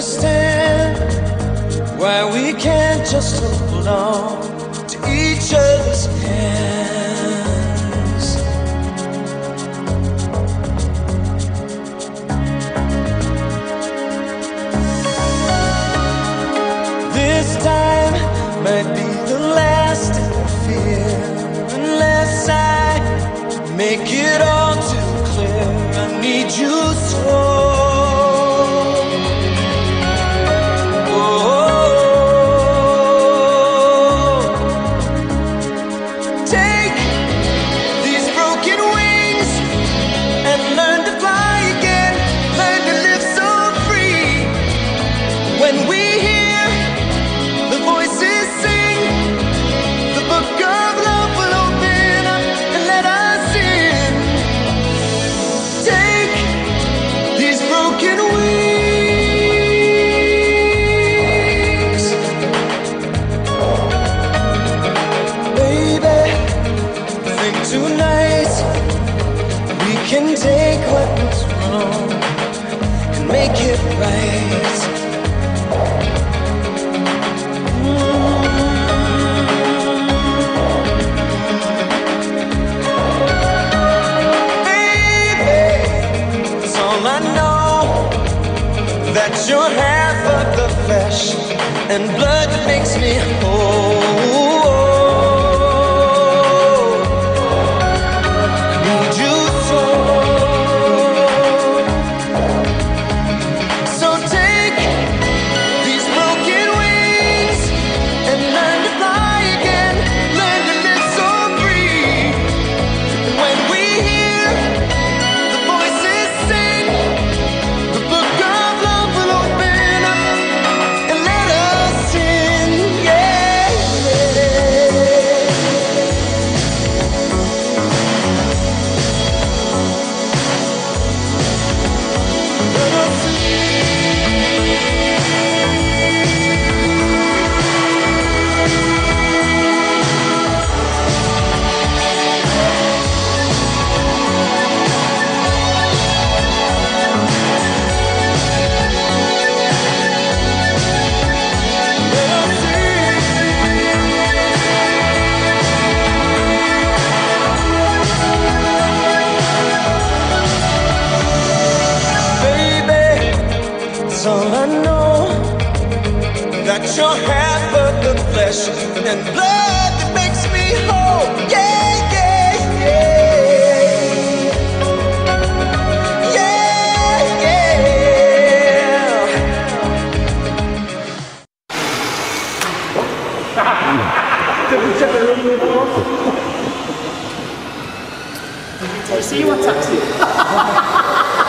understand why we can't just hold on to each other's hands. This time might be the last I fear, unless I make it all too clear. I need you so. Tonight we can take what was wrong and make it right. Baby, it's all I know, that you're half of the flesh and blood that makes me whole. All I know, that you're half of the flesh and blood that makes me whole. Yeah, yeah, yeah. Yeah, yeah. See you on taxi.